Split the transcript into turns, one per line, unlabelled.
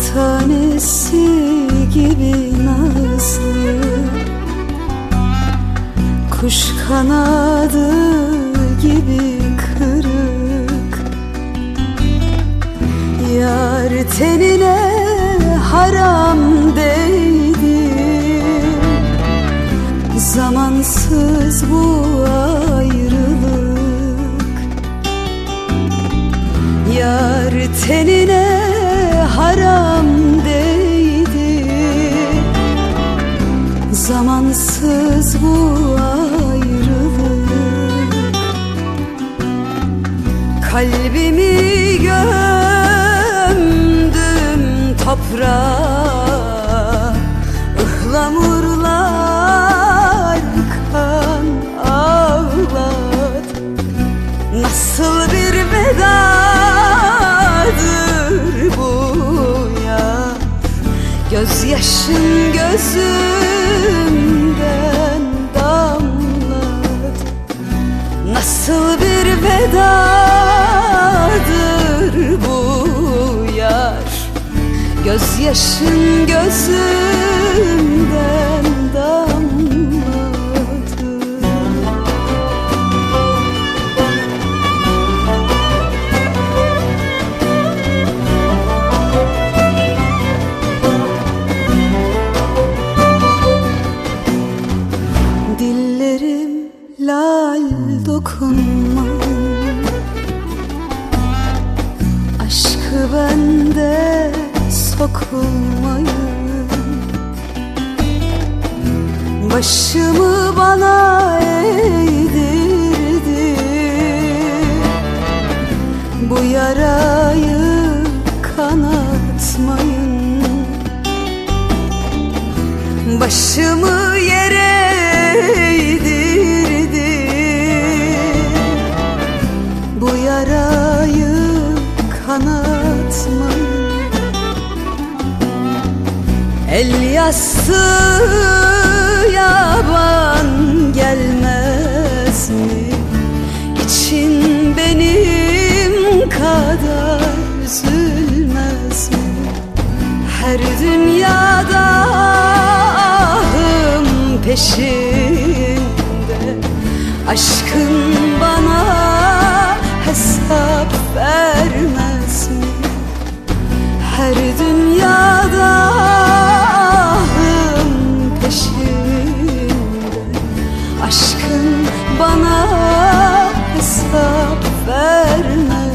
tanesi gibi nazlı, kuş kanadı gibi kırık. Yar tenine haram değdi, zamansız bu ayrılık. Yar tenine haram değdi, zamansız bu ayrılık. Kalbimi gömdüm toprağa, ıhlamurlar kan ağladı. Nasıl bir vedadır bu ya, gözyaşın gözümden damladı. Nasıl bir vedadır bu yar, gözyaşın gözümden damladı. Dillerim lal dokunmayın, aşkı bende sokulmayın. Başımı bana eğdirdi, bu yarayı kanatmayın. Başımı yere eğdirdi, bu yarayı kanatmayın. El yassı yaban gelmez mi? İçin benim kadar üzülmez mi? Her dünyada ahım peşinde, aşkın bana hesap vermez mi? Her dünyada ahım peşinde, aşkın bana hesap vermez.